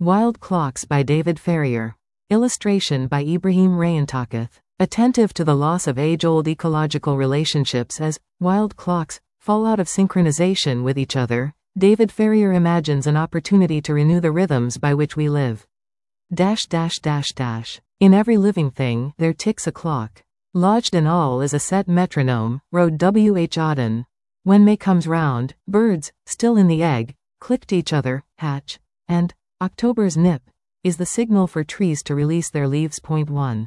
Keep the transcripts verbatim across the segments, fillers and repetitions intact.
Wild Clocks by David Farrier. Illustration by Ibrahim Rayantakith. Attentive to the loss of age-old ecological relationships as wild clocks fall out of synchronization with each other, David Farrier imagines an opportunity to renew the rhythms by which we live. Dash dash dash dash. In every living thing, there ticks a clock. Lodged in all is a set metronome, wrote W. H. Auden. When May comes round, birds, still in the egg, click to each other, hatch, and October's nip is the signal for trees to release their leaves. Point one.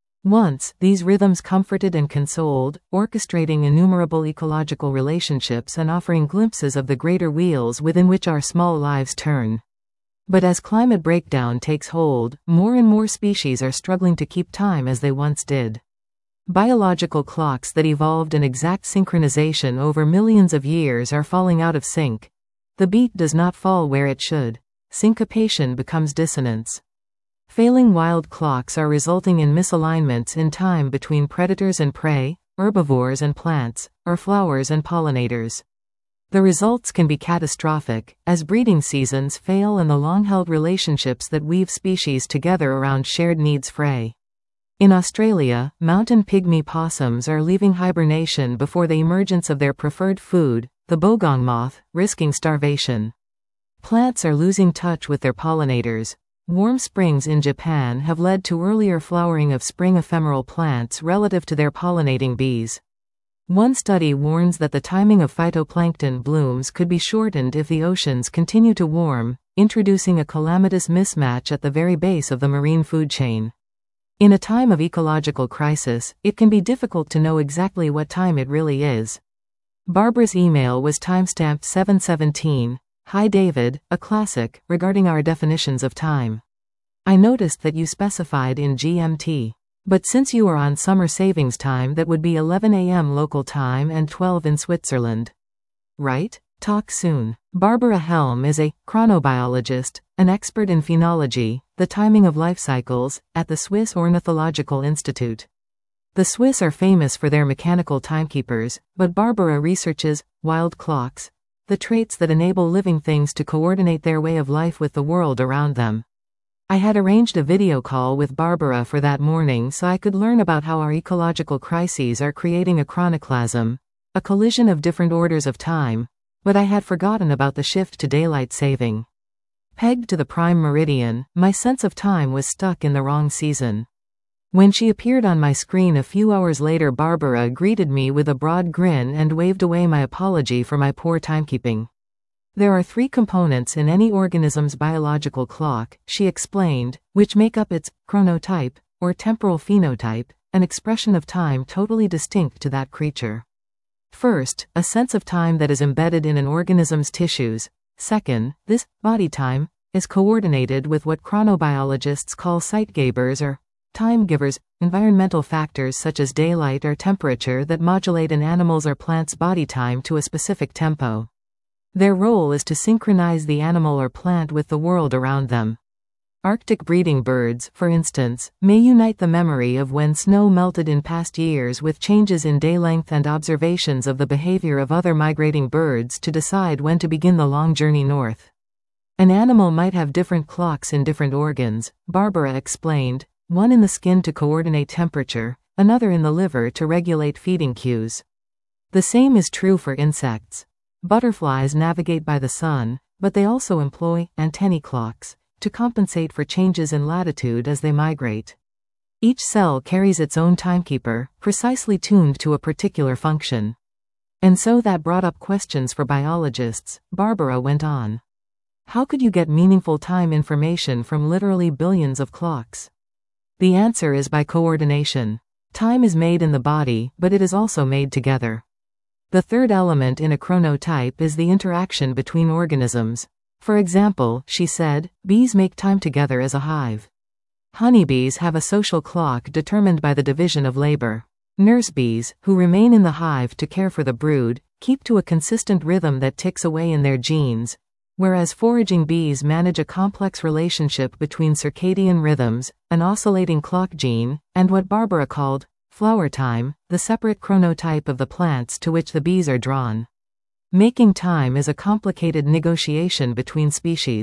Once, these rhythms comforted and consoled, orchestrating innumerable ecological relationships and offering glimpses of the greater wheels within which our small lives turn. But as climate breakdown takes hold, more and more species are struggling to keep time as they once did. Biological clocks that evolved in exact synchronization over millions of years are falling out of sync. The beat does not fall where it should. Syncopation becomes dissonance. Failing wild clocks are resulting in misalignments in time between predators and prey, herbivores and plants, or flowers and pollinators. The results can be catastrophic, as breeding seasons fail and the long-held relationships that weave species together around shared needs fray. In Australia, mountain pygmy possums are leaving hibernation before the emergence of their preferred food, the bogong moth, risking starvation. Plants are losing touch with their pollinators. Warm springs in Japan have led to earlier flowering of spring ephemeral plants relative to their pollinating bees. One study warns that the timing of phytoplankton blooms could be shortened if the oceans continue to warm, introducing a calamitous mismatch at the very base of the marine food chain. In a time of ecological crisis, it can be difficult to know exactly what time it really is. Barbara's email was timestamped seven seventeen. Hi David, a classic, regarding our definitions of time. I noticed that you specified in G M T. But since you are on summer savings time, that would be eleven a m local time and twelve in Switzerland. Right? Talk soon. Barbara Helm is a chronobiologist, an expert in phenology, the timing of life cycles, at the Swiss Ornithological Institute. The Swiss are famous for their mechanical timekeepers, but Barbara researches wild clocks, the traits that enable living things to coordinate their way of life with the world around them. I had arranged a video call with Barbara for that morning so I could learn about how our ecological crises are creating a chronoclasm, a collision of different orders of time, but I had forgotten about the shift to daylight saving. Pegged to the prime meridian, my sense of time was stuck in the wrong season. When she appeared on my screen a few hours later, Barbara greeted me with a broad grin and waved away my apology for my poor timekeeping. There are three components in any organism's biological clock, she explained, which make up its chronotype, or temporal phenotype, an expression of time totally distinct to that creature. First, a sense of time that is embedded in an organism's tissues. Second, this body time is coordinated with what chronobiologists call zeitgebers or time givers, environmental factors such as daylight or temperature that modulate an animal's or plant's body time to a specific tempo. Their role is to synchronize the animal or plant with the world around them. Arctic breeding birds, for instance, may unite the memory of when snow melted in past years with changes in day length and observations of the behavior of other migrating birds to decide when to begin the long journey north. An animal might have different clocks in different organs, Barbara explained, one in the skin to coordinate temperature, another in the liver to regulate feeding cues. The same is true for insects. Butterflies navigate by the sun, but they also employ antennae clocks to compensate for changes in latitude as they migrate. Each cell carries its own timekeeper, precisely tuned to a particular function. And so that brought up questions for biologists, Barbara went on. How could you get meaningful time information from literally billions of clocks? The answer is by coordination. Time is made in the body, but it is also made together. The third element in a chronotype is the interaction between organisms. For example, she said, bees make time together as a hive. Honeybees have a social clock determined by the division of labor. Nurse bees, who remain in the hive to care for the brood, keep to a consistent rhythm that ticks away in their genes, whereas foraging bees manage a complex relationship between circadian rhythms, an oscillating clock gene, and what Barbara called flower time, the separate chronotype of the plants to which the bees are drawn. Making time is a complicated negotiation between species.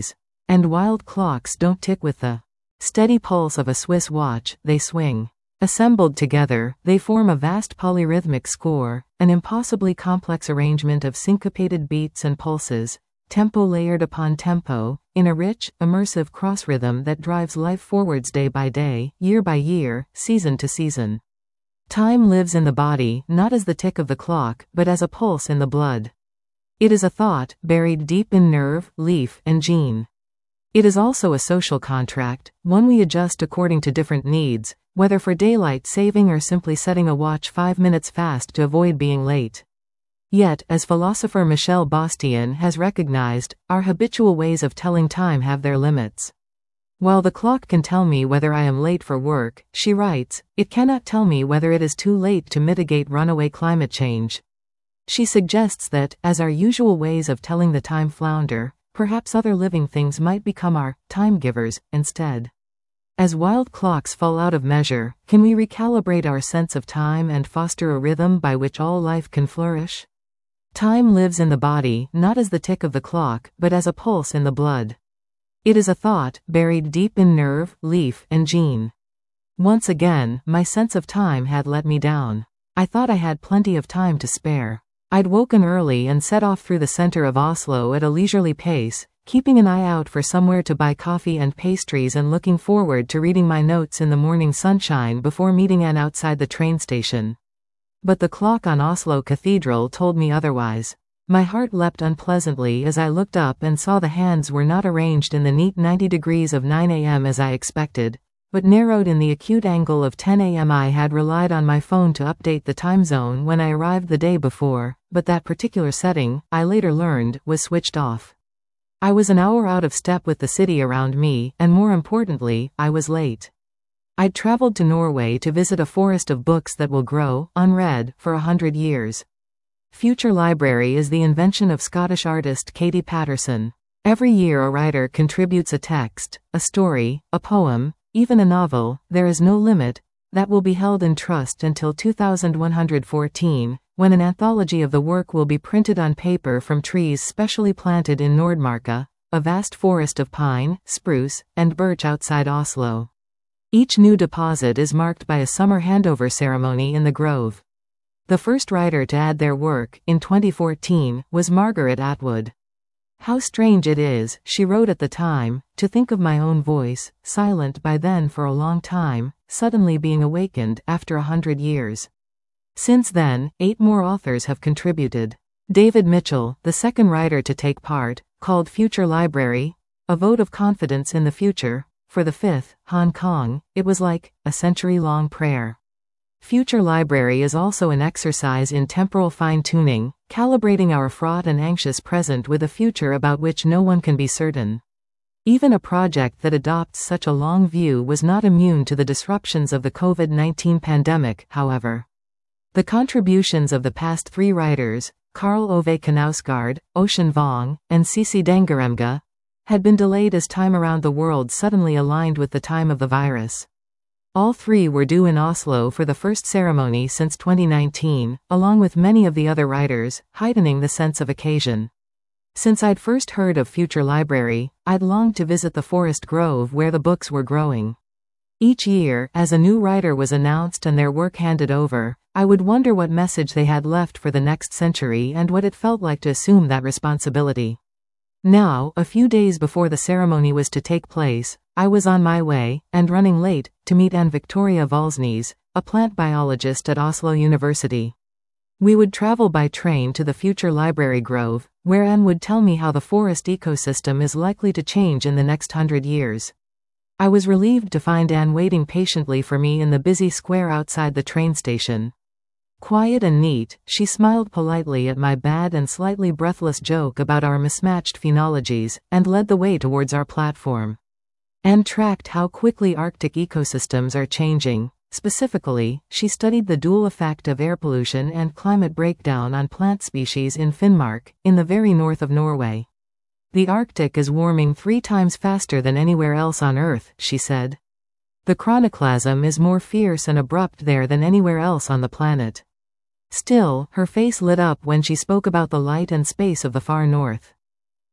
And wild clocks don't tick with the steady pulse of a Swiss watch, they swing. Assembled together, they form a vast polyrhythmic score, an impossibly complex arrangement of syncopated beats and pulses, tempo layered upon tempo, in a rich, immersive cross-rhythm that drives life forwards day by day, year by year, season to season. Time lives in the body, not as the tick of the clock, but as a pulse in the blood. It is a thought, buried deep in nerve, leaf, and gene. It is also a social contract, one we adjust according to different needs, whether for daylight saving or simply setting a watch five minutes fast to avoid being late. Yet, as philosopher Michel Bastian has recognized, our habitual ways of telling time have their limits. While the clock can tell me whether I am late for work, she writes, it cannot tell me whether it is too late to mitigate runaway climate change. She suggests that, as our usual ways of telling the time flounder, perhaps other living things might become our time givers instead. As wild clocks fall out of measure, can we recalibrate our sense of time and foster a rhythm by which all life can flourish? Time lives in the body, not as the tick of the clock, but as a pulse in the blood. It is a thought, buried deep in nerve, leaf, and gene. Once again, my sense of time had let me down. I thought I had plenty of time to spare. I'd woken early and set off through the center of Oslo at a leisurely pace, keeping an eye out for somewhere to buy coffee and pastries and looking forward to reading my notes in the morning sunshine before meeting Anne outside the train station. But the clock on Oslo Cathedral told me otherwise. My heart leapt unpleasantly as I looked up and saw the hands were not arranged in the neat ninety degrees of nine a m as I expected, but narrowed in the acute angle of ten a m I had relied on my phone to update the time zone when I arrived the day before, but that particular setting, I later learned, was switched off. I was an hour out of step with the city around me, and more importantly, I was late. I'd traveled to Norway to visit a forest of books that will grow, unread, for a hundred years. Future Library is the invention of Scottish artist Katie Patterson. Every year a writer contributes a text, a story, a poem, even a novel, there is no limit, that will be held in trust until two thousand one hundred fourteen, when an anthology of the work will be printed on paper from trees specially planted in Nordmarka, a vast forest of pine, spruce, and birch outside Oslo. Each new deposit is marked by a summer handover ceremony in the grove. The first writer to add their work, in twenty fourteen, was Margaret Atwood. How strange it is, she wrote at the time, to think of my own voice, silent by then for a long time, suddenly being awakened after a hundred years. Since then, eight more authors have contributed. David Mitchell, the second writer to take part, called Future Library, a vote of confidence in the future. For the fifth, Hong Kong, it was like a century-long prayer. Future Library is also an exercise in temporal fine-tuning, calibrating our fraught and anxious present with a future about which no one can be certain. Even a project that adopts such a long view was not immune to the disruptions of the COVID nineteen pandemic, however. The contributions of the past three writers, Karl Ove Knausgaard, Ocean Vuong, and Cici Dangarembga, had been delayed as time around the world suddenly aligned with the time of the virus. All three were due in Oslo for the first ceremony since twenty nineteen, along with many of the other writers, heightening the sense of occasion. Since I'd first heard of Future Library, I'd longed to visit the forest grove where the books were growing. Each year, as a new writer was announced and their work handed over, I would wonder what message they had left for the next century and what it felt like to assume that responsibility. Now, a few days before the ceremony was to take place, I was on my way, and running late, to meet Anne Victoria Valsnes, a plant biologist at Oslo University. We would travel by train to the Future Library Grove, where Anne would tell me how the forest ecosystem is likely to change in the next hundred years. I was relieved to find Anne waiting patiently for me in the busy square outside the train station. Quiet and neat, she smiled politely at my bad and slightly breathless joke about our mismatched phenologies, and led the way towards our platform. Anne tracked how quickly Arctic ecosystems are changing. Specifically, she studied the dual effect of air pollution and climate breakdown on plant species in Finnmark, in the very north of Norway. The Arctic is warming three times faster than anywhere else on Earth, she said. The chronoclasm is more fierce and abrupt there than anywhere else on the planet. Still, her face lit up when she spoke about the light and space of the far north.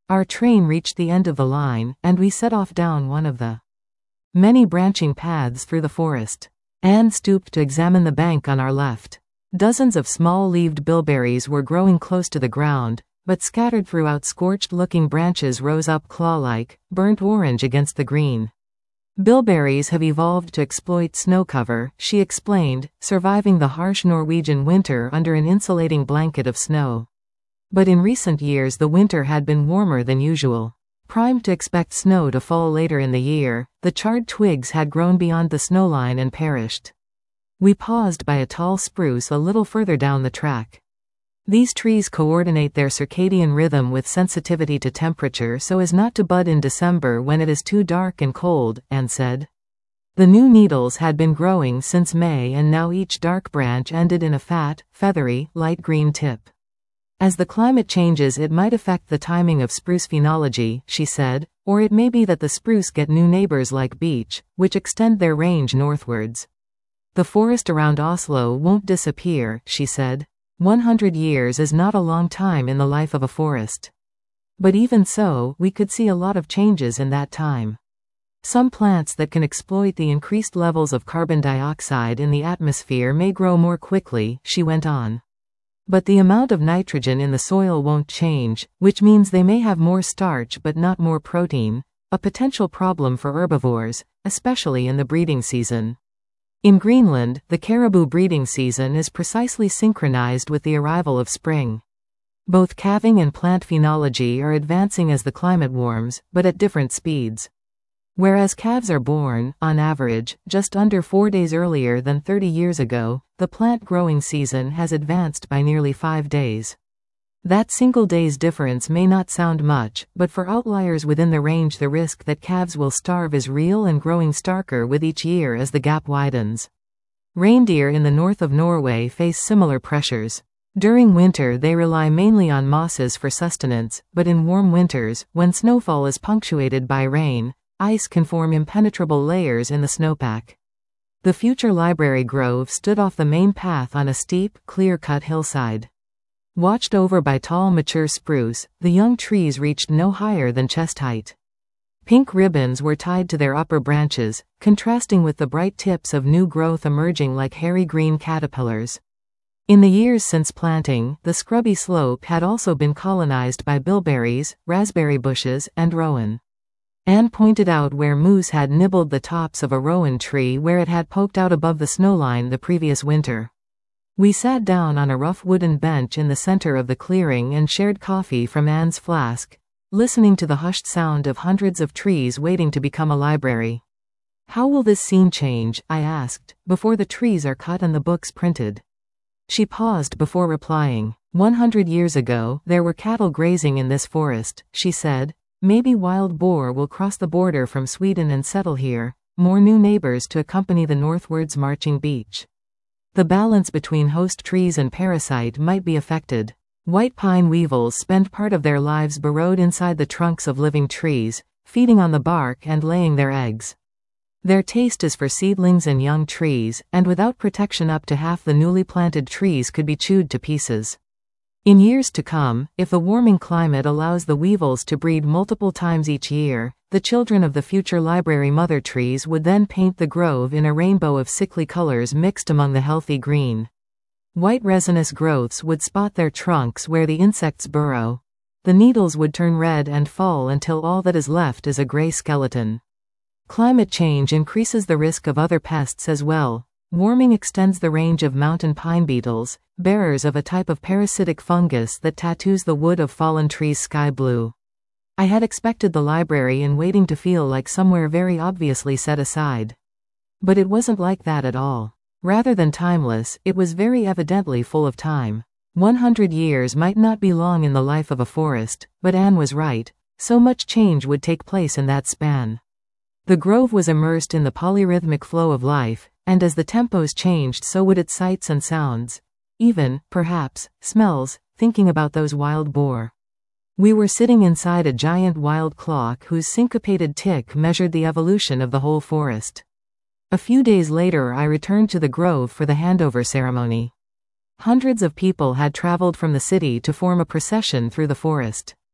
Our train reached the end of the line, and we set off down one of the many branching paths through the forest. Anne stooped to examine the bank on our left. Dozens of small-leaved bilberries were growing close to the ground, but scattered throughout scorched-looking branches rose up claw-like, burnt orange against the green. Bilberries have evolved to exploit snow cover, she explained, surviving the harsh Norwegian winter under an insulating blanket of snow. But in recent years the winter had been warmer than usual. Primed to expect snow to fall later in the year, the charred twigs had grown beyond the snowline and perished. We paused by a tall spruce a little further down the track. These trees coordinate their circadian rhythm with sensitivity to temperature so as not to bud in December when it is too dark and cold, Anne said. The new needles had been growing since May and now each dark branch ended in a fat, feathery, light green tip. As the climate changes it might affect the timing of spruce phenology, she said, or it may be that the spruce get new neighbors like beech, which extend their range northwards. The forest around Oslo won't disappear, she said. One hundred years is not a long time in the life of a forest. But even so, we could see a lot of changes in that time. Some plants that can exploit the increased levels of carbon dioxide in the atmosphere may grow more quickly, she went on. But the amount of nitrogen in the soil won't change, which means they may have more starch but not more protein, a potential problem for herbivores, especially in the breeding season. In Greenland, the caribou breeding season is precisely synchronized with the arrival of spring. Both calving and plant phenology are advancing as the climate warms, but at different speeds. Whereas calves are born, on average, just under four days earlier than thirty years ago, the plant growing season has advanced by nearly five days. That single day's difference may not sound much, but for outliers within the range the risk that calves will starve is real and growing starker with each year as the gap widens. Reindeer in the north of Norway face similar pressures. During winter they rely mainly on mosses for sustenance, but in warm winters, when snowfall is punctuated by rain, ice can form impenetrable layers in the snowpack. The future library grove stood off the main path on a steep, clear-cut hillside. Watched over by tall mature spruce, the young trees reached no higher than chest height. Pink ribbons were tied to their upper branches, contrasting with the bright tips of new growth emerging like hairy green caterpillars. In the years since planting, the scrubby slope had also been colonized by bilberries, raspberry bushes, and rowan. Anne pointed out where moose had nibbled the tops of a rowan tree where it had poked out above the snowline the previous winter. We sat down on a rough wooden bench in the center of the clearing and shared coffee from Anne's flask, listening to the hushed sound of hundreds of trees waiting to become a library. How will this scene change, I asked, before the trees are cut and the books printed? She paused before replying. One hundred years ago, there were cattle grazing in this forest, she said. Maybe wild boar will cross the border from Sweden and settle here, more new neighbors to accompany the northwards marching beach. The balance between host trees and parasite might be affected. White pine weevils spend part of their lives burrowed inside the trunks of living trees, feeding on the bark and laying their eggs. Their taste is for seedlings and young trees, and without protection up to half the newly planted trees could be chewed to pieces. In years to come, if the warming climate allows the weevils to breed multiple times each year, the children of the future library mother trees would then paint the grove in a rainbow of sickly colors mixed among the healthy green. White resinous growths would spot their trunks where the insects burrow. The needles would turn red and fall until all that is left is a gray skeleton. Climate change increases the risk of other pests as well. Warming extends the range of mountain pine beetles, bearers of a type of parasitic fungus that tattoos the wood of fallen trees sky blue. I had expected the library in waiting to feel like somewhere very obviously set aside. But it wasn't like that at all. Rather than timeless, it was very evidently full of time. One hundred years might not be long in the life of a forest, but Anne was right. So much change would take place in that span. The grove was immersed in the polyrhythmic flow of life, and as the tempos changed so would its sights and sounds. Even, perhaps, smells, thinking about those wild boar. We were sitting inside a giant wild clock whose syncopated tick measured the evolution of the whole forest. A few days later I returned to the grove for the handover ceremony. Hundreds of people had traveled from the city to form a procession through the forest.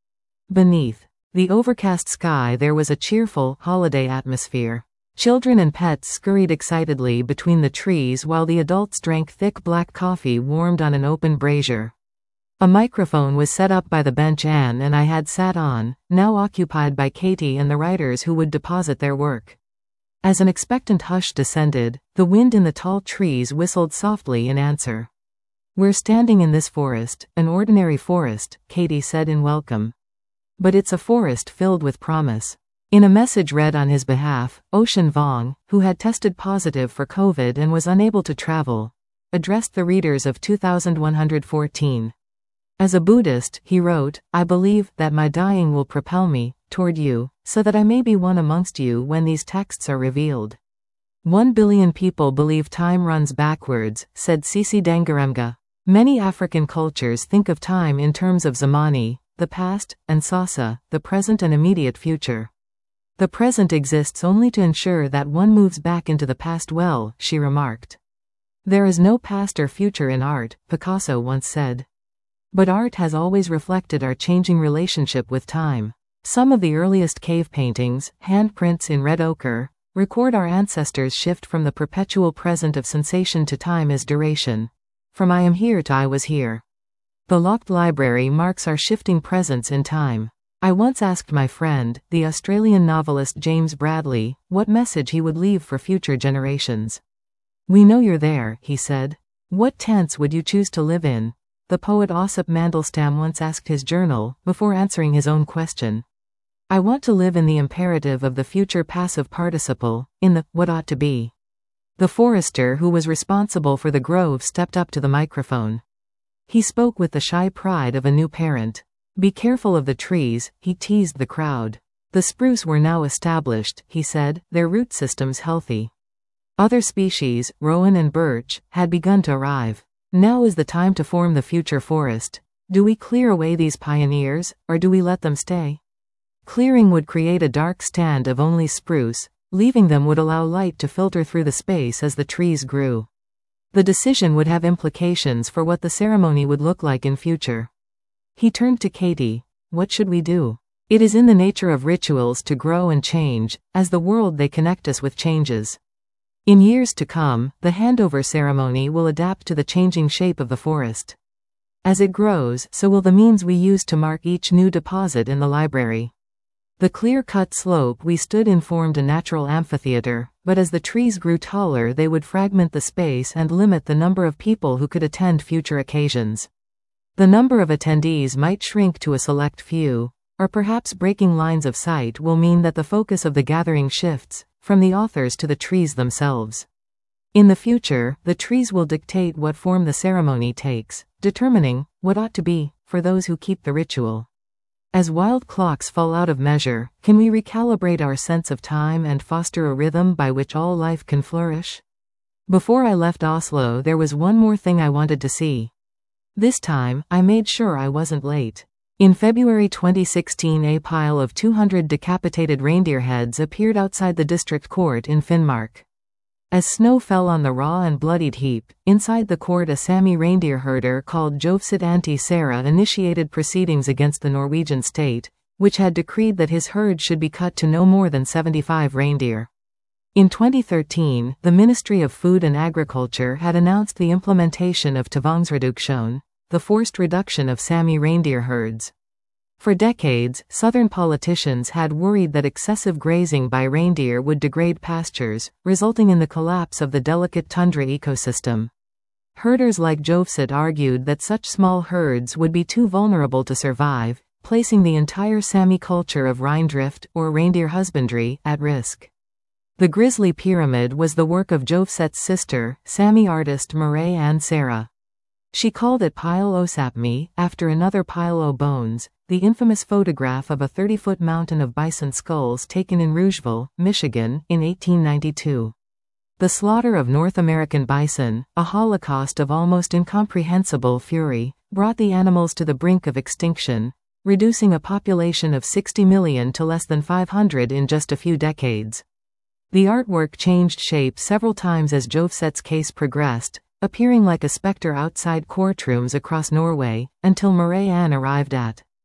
Beneath the overcast sky there was a cheerful, holiday atmosphere. Children and pets scurried excitedly between the trees while the adults drank thick black coffee warmed on an open brazier. A microphone was set up by the bench Anne and I had sat on, now occupied by Katie and the writers who would deposit their work. As an expectant hush descended, the wind in the tall trees whistled softly in answer. "We're standing in this forest, an ordinary forest," Katie said in welcome. "But it's a forest filled with promise." In a message read on his behalf, Ocean Vuong, who had tested positive for COVID and was unable to travel, addressed the readers of two thousand one hundred fourteen. "As a Buddhist," he wrote, "I believe that my dying will propel me toward you, so that I may be one amongst you when these texts are revealed." One billion people believe time runs backwards, said Cici Dangaremga. Many African cultures think of time in terms of zamani, the past, and sasa, the present and immediate future. "The present exists only to ensure that one moves back into the past well," she remarked. "There is no past or future in art," Picasso once said. But art has always reflected our changing relationship with time. Some of the earliest cave paintings, handprints in red ochre, record our ancestors' shift from the perpetual present of sensation to time as duration. From I am here to I was here. The locked library marks our shifting presence in time. I once asked my friend, the Australian novelist James Bradley, what message he would leave for future generations. "We know you're there," he said. "What tense would you choose to live in?" The poet Ossip Mandelstam once asked his journal, before answering his own question. "I want to live in the imperative of the future passive participle, in the what ought to be." The forester who was responsible for the grove stepped up to the microphone. He spoke with the shy pride of a new parent. "Be careful of the trees," he teased the crowd. The spruce were now established, he said, their root systems healthy. Other species, rowan and birch, had begun to arrive. Now is the time to form the future forest. Do we clear away these pioneers, or do we let them stay? Clearing would create a dark stand of only spruce, leaving them would allow light to filter through the space as the trees grew. The decision would have implications for what the ceremony would look like in future. He turned to Katie. "What should we do? It is in the nature of rituals to grow and change, as the world they connect us with changes. In years to come, the handover ceremony will adapt to the changing shape of the forest. As it grows, so will the means we use to mark each new deposit in the library." The clear-cut slope we stood in formed a natural amphitheater, but as the trees grew taller they would fragment the space and limit the number of people who could attend future occasions. The number of attendees might shrink to a select few, or perhaps breaking lines of sight will mean that the focus of the gathering shifts, from the authors to the trees themselves. In the future, the trees will dictate what form the ceremony takes, determining what ought to be, for those who keep the ritual. As wild clocks fall out of measure, can we recalibrate our sense of time and foster a rhythm by which all life can flourish? Before I left Oslo there was one more thing I wanted to see. This time, I made sure I wasn't late. In February twenty sixteen a pile of two hundred decapitated reindeer heads appeared outside the district court in Finnmark. As snow fell on the raw and bloodied heap, inside the court a Sami reindeer herder called Jovsset Antti Saara initiated proceedings against the Norwegian state, which had decreed that his herd should be cut to no more than seventy-five reindeer. In twenty thirteen, the Ministry of Food and Agriculture had announced the implementation of tvangsreduksjon, the forced reduction of Sami reindeer herds. For decades, southern politicians had worried that excessive grazing by reindeer would degrade pastures, resulting in the collapse of the delicate tundra ecosystem. Herders like Jovsset argued that such small herds would be too vulnerable to survive, placing the entire Sami culture of reindrift, or reindeer husbandry, at risk. The Grizzly Pyramid was the work of Jovset's sister, Sami artist Marie Anne Saara. She called it Pile o' Sapmi, after another Pile o' Bones, the infamous photograph of a thirty-foot mountain of bison skulls taken in Rougeville, Michigan, in eighteen ninety-two. The slaughter of North American bison, a holocaust of almost incomprehensible fury, brought the animals to the brink of extinction, reducing a population of sixty million to less than five hundred in just a few decades. The artwork changed shape several times as Jovset's case progressed, appearing like a specter outside courtrooms across Norway, until Marie Anne arrived at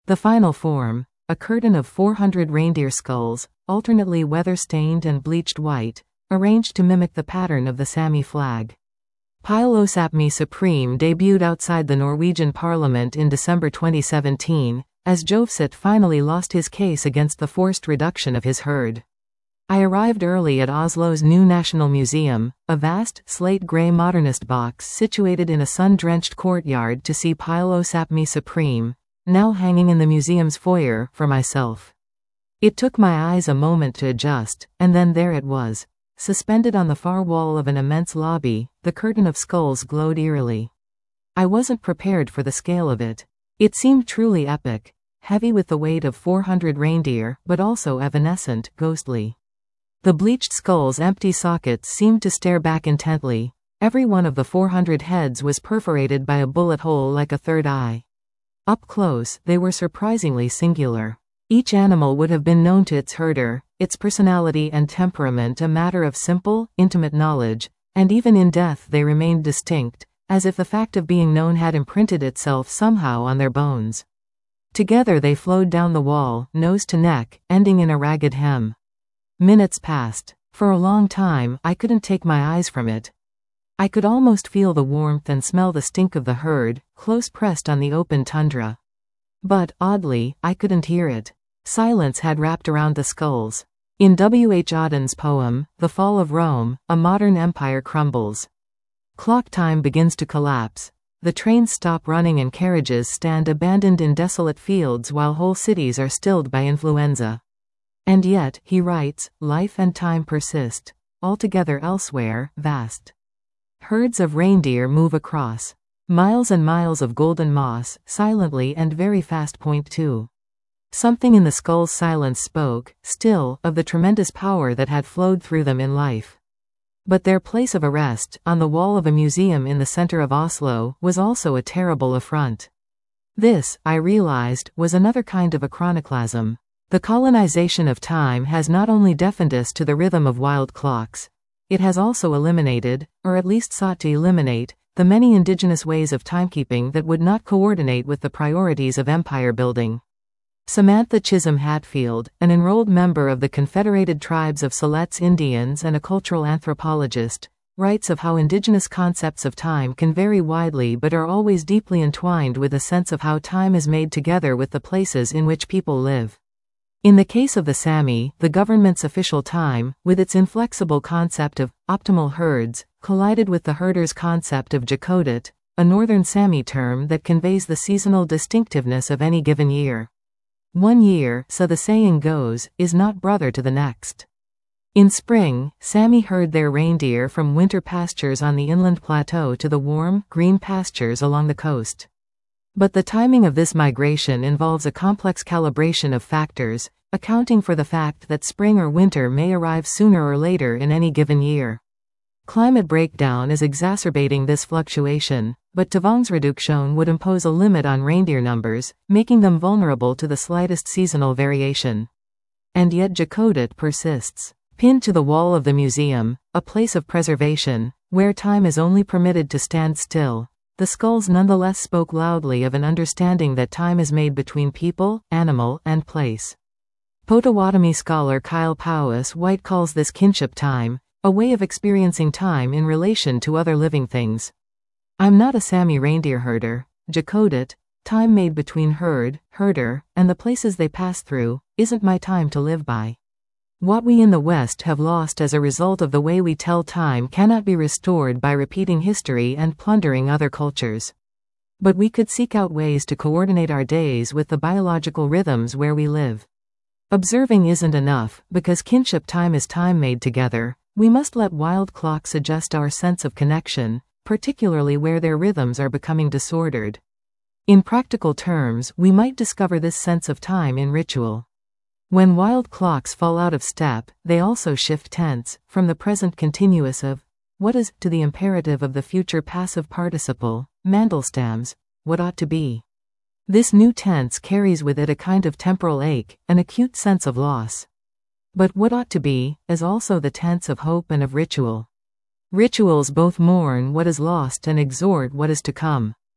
The final form, a curtain of four hundred reindeer skulls, alternately weather-stained and bleached white, arranged to mimic the pattern of the Sami flag. Páll Ósapmi Supreme debuted outside the Norwegian parliament in December twenty seventeen, as Jovsset finally lost his case against the forced reduction of his herd. I arrived early at Oslo's new National Museum, a vast, slate-grey modernist box situated in a sun-drenched courtyard, to see Páll Ósapmi Supreme, now hanging in the museum's foyer, for myself. It took my eyes a moment to adjust, and then there it was. Suspended on the far wall of an immense lobby, the curtain of skulls glowed eerily. I wasn't prepared for the scale of it. It seemed truly epic, heavy with the weight of four hundred reindeer, but also evanescent, ghostly. The bleached skulls' empty sockets seemed to stare back intently. Every one of the four hundred heads was perforated by a bullet hole like a third eye. Up close, they were surprisingly singular. Each animal would have been known to its herder, its personality and temperament a matter of simple, intimate knowledge, and even in death they remained distinct, as if the fact of being known had imprinted itself somehow on their bones. Together they flowed down the wall, nose to neck, ending in a ragged hem. Minutes passed. For a long time, I couldn't take my eyes from it. I could almost feel the warmth and smell the stink of the herd, close pressed on the open tundra. But, oddly, I couldn't hear it. Silence had wrapped around the skulls. In W H Auden's poem, The Fall of Rome, a modern empire crumbles. Clock time begins to collapse. The trains stop running and carriages stand abandoned in desolate fields while whole cities are stilled by influenza. And yet, he writes, life and time persist, altogether elsewhere, vast. Herds of reindeer move across. Miles and miles of golden moss, silently and very fast. Point two. Something in the skull's silence spoke, still, of the tremendous power that had flowed through them in life. But their place of arrest, on the wall of a museum in the center of Oslo, was also a terrible affront. This, I realized, was another kind of iconoclasm. The colonization of time has not only deafened us to the rhythm of wild clocks, it has also eliminated, or at least sought to eliminate, the many indigenous ways of timekeeping that would not coordinate with the priorities of empire building. Samantha Chisholm Hatfield, an enrolled member of the Confederated Tribes of Siletz Indians and a cultural anthropologist, writes of how indigenous concepts of time can vary widely but are always deeply entwined with a sense of how time is made together with the places in which people live. In the case of the Sami, the government's official time, with its inflexible concept of optimal herds, collided with the herder's concept of Jakodit, a northern Sami term that conveys the seasonal distinctiveness of any given year. One year, so the saying goes, is not brother to the next. In spring, Sami herd their reindeer from winter pastures on the inland plateau to the warm, green pastures along the coast. But the timing of this migration involves a complex calibration of factors, accounting for the fact that spring or winter may arrive sooner or later in any given year. Climate breakdown is exacerbating this fluctuation, but Tvangsreduksjon would impose a limit on reindeer numbers, making them vulnerable to the slightest seasonal variation. And yet Jakodit persists. Pinned to the wall of the museum, a place of preservation, where time is only permitted to stand still, the skulls nonetheless spoke loudly of an understanding that time is made between people, animal, and place. Potawatomi scholar Kyle Powys White calls this kinship time, a way of experiencing time in relation to other living things. I'm not a Sami reindeer herder. Jakodit, time made between herd, herder, and the places they pass through, isn't my time to live by. What we in the West have lost as a result of the way we tell time cannot be restored by repeating history and plundering other cultures. But we could seek out ways to coordinate our days with the biological rhythms where we live. Observing isn't enough, because kinship time is time made together. We must let wild clocks adjust our sense of connection, particularly where their rhythms are becoming disordered. In practical terms, we might discover this sense of time in ritual. When wild clocks fall out of step, they also shift tense, from the present continuous of what is to the imperative of the future passive participle, Mandelstam's what ought to be. This new tense carries with it a kind of temporal ache, an acute sense of loss. But what ought to be, is also the tense of hope and of ritual. Rituals both mourn what is lost and exhort what is to come.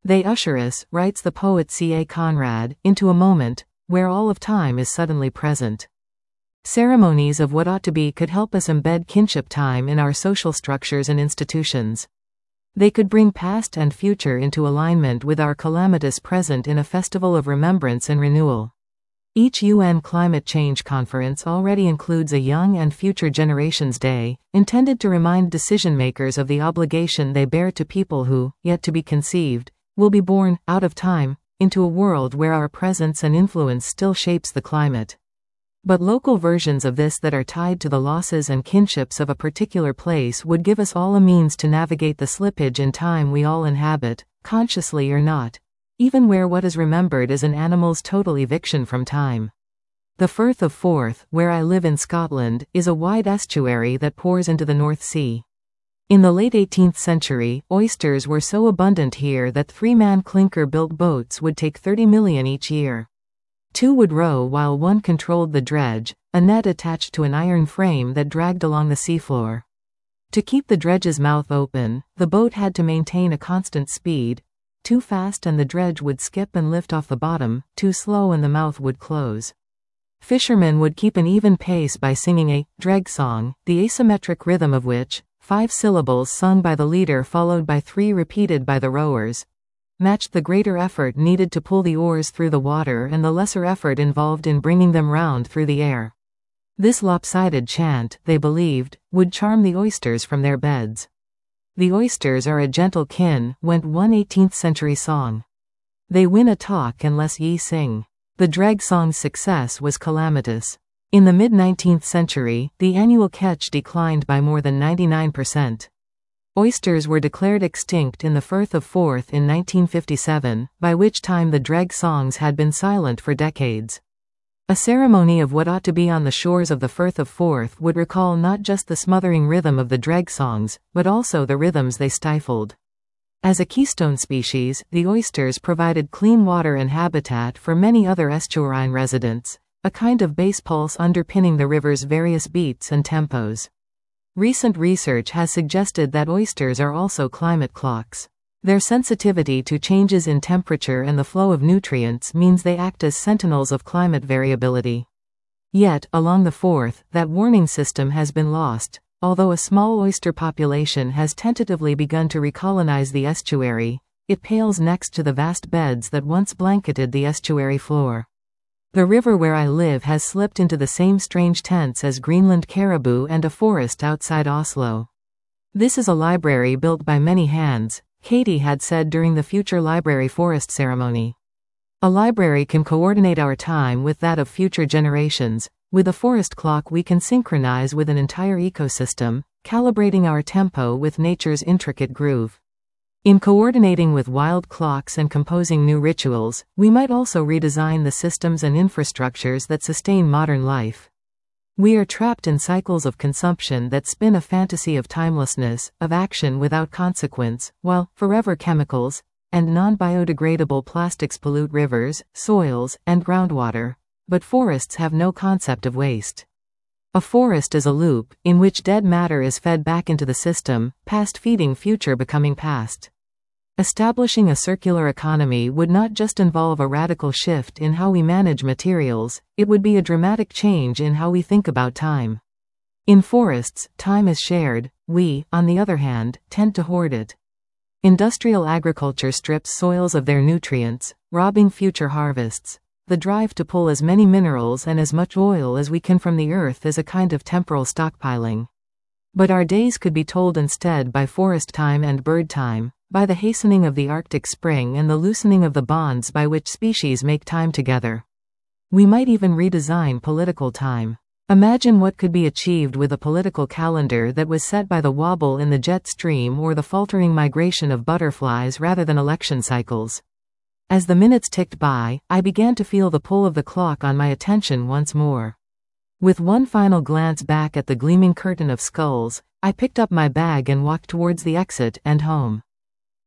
They usher us, writes the poet C A Conrad, into a moment where all of time is suddenly present. Ceremonies of what ought to be could help us embed kinship time in our social structures and institutions. They could bring past and future into alignment with our calamitous present in a festival of remembrance and renewal. Each U N Climate Change Conference already includes a Young and Future Generations Day, intended to remind decision-makers of the obligation they bear to people who, yet to be conceived, will be born, out of time, into a world where our presence and influence still shapes the climate. But local versions of this that are tied to the losses and kinships of a particular place would give us all a means to navigate the slippage in time we all inhabit, consciously or not, even where what is remembered is an animal's total eviction from time. The Firth of Forth, where I live in Scotland, is a wide estuary that pours into the North Sea. In the late eighteenth century, oysters were so abundant here that three-man clinker-built boats would take thirty million each year. Two would row while one controlled the dredge, a net attached to an iron frame that dragged along the seafloor. To keep the dredge's mouth open, the boat had to maintain a constant speed. Too fast and the dredge would skip and lift off the bottom, too slow and the mouth would close. Fishermen would keep an even pace by singing a dreg song, the asymmetric rhythm of which, five syllables sung by the leader followed by three repeated by the rowers, matched the greater effort needed to pull the oars through the water and the lesser effort involved in bringing them round through the air. This lopsided chant, they believed, would charm the oysters from their beds. The oysters are a gentle kin, went one eighteenth century song. They win a talk unless ye sing. The dreg song's success was calamitous. In the mid-nineteenth century, the annual catch declined by more than ninety-nine percent. Oysters were declared extinct in the Firth of Forth in nineteen fifty-seven, by which time the dreg songs had been silent for decades. A ceremony of what ought to be on the shores of the Firth of Forth would recall not just the smothering rhythm of the dreg songs, but also the rhythms they stifled. As a keystone species, the oysters provided clean water and habitat for many other estuarine residents, a kind of bass pulse underpinning the river's various beats and tempos. Recent research has suggested that oysters are also climate clocks. Their sensitivity to changes in temperature and the flow of nutrients means they act as sentinels of climate variability. Yet, along the Forth, that warning system has been lost. Although a small oyster population has tentatively begun to recolonize the estuary, it pales next to the vast beds that once blanketed the estuary floor. The river where I live has slipped into the same strange tense as Greenland caribou and a forest outside Oslo. This is a library built by many hands, Katie had said during the Future Library Forest ceremony. A library can coordinate our time with that of future generations. With a forest clock we can synchronize with an entire ecosystem, calibrating our tempo with nature's intricate groove. In coordinating with wild clocks and composing new rituals, we might also redesign the systems and infrastructures that sustain modern life. We are trapped in cycles of consumption that spin a fantasy of timelessness, of action without consequence, while forever chemicals and non-biodegradable plastics pollute rivers, soils, and groundwater. But forests have no concept of waste. A forest is a loop, in which dead matter is fed back into the system, past feeding future becoming past. Establishing a circular economy would not just involve a radical shift in how we manage materials, it would be a dramatic change in how we think about time. In forests, time is shared, we, on the other hand, tend to hoard it. Industrial agriculture strips soils of their nutrients, robbing future harvests. The drive to pull as many minerals and as much oil as we can from the earth is a kind of temporal stockpiling. But our days could be told instead by forest time and bird time, by the hastening of the Arctic spring and the loosening of the bonds by which species make time together. We might even redesign political time. Imagine what could be achieved with a political calendar that was set by the wobble in the jet stream or the faltering migration of butterflies rather than election cycles. As the minutes ticked by, I began to feel the pull of the clock on my attention once more. With one final glance back at the gleaming curtain of skulls, I picked up my bag and walked towards the exit and home.